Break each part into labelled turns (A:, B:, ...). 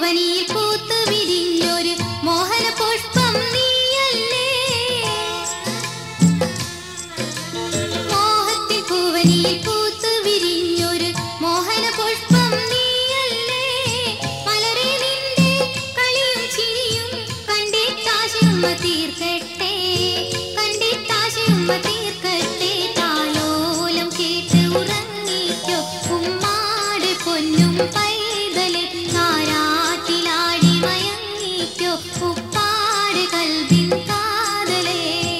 A: പൂവനിയിൽ പൂത്തു വിരിഞ്ഞൊരു മോഹന പുഷ്പം നീയല്ലേ. മോഹത്തിൽ പൂവനിയിൽ പൂത്തു വിരിഞ്ഞൊരു മോഹന പുഷ്പം നീയല്ലേ. മലരെ നിന്റെ കളിയും ചിരിയും കണ്ടിട്ടാശയുമ്മ തീർക്കട്ടെ, കണ്ടിട്ടാശയുമ്മ തീർക്കട്ടെ. താലോലം കേട്ട് ഉറങ്ങിക്കോ ഉമ്മാടെ പൊന്നും പൈതലെ. താരാട്ടിലാടി മയങ്ങിക്കോ ഉപ്പാടെ കൽബിൻ കാതലേ.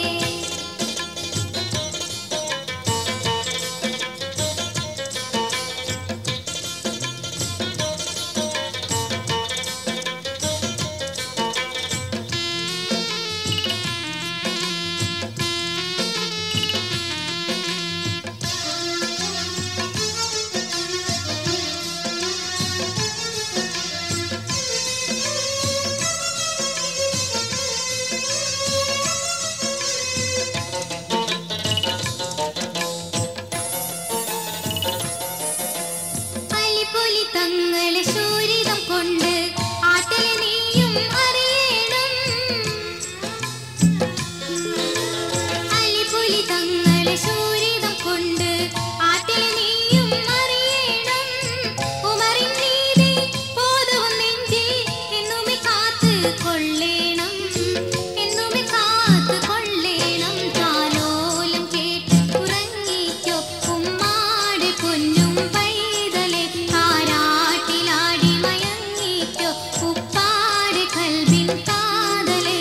A: അലിപൊലി തങ്ങളെ ശൂരിതം കൊണ്ട് ആറ്റലെ നീയും അറിയണം. അലിപൊലി തങ്ങളെ ശൂരിതം കൊണ്ട് ആറ്റലെ നീയും അറിയണം. ഉമറിൻ നീതി ബോധവും നെഞ്ചിൽ എന്നുമേ കാത്ത് കൊള്ളേണം, എന്നുമേ കാത്ത് കൊള്ളേണം. താലോലം കേട്ട് ഉറങ്ങിക്കോ ഉമ്മാടെ പൊന്നും പൈതലെ. താരാട്ടിലാടി മയങ്ങിക്കോ ഉപ്പാടെ കൽബിൻ കാതലേ.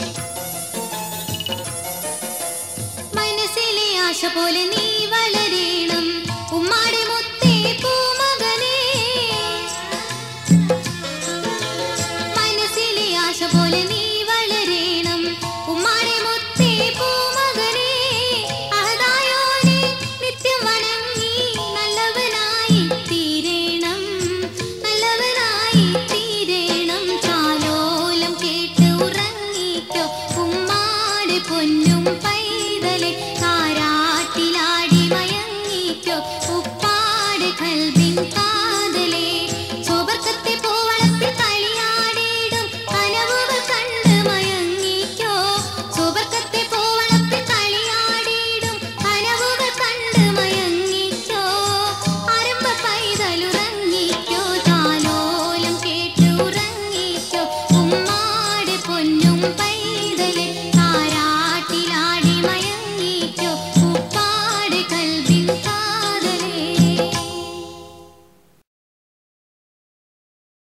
A: മനസ്സിലെ ആശ പോലെ നീ വളരേ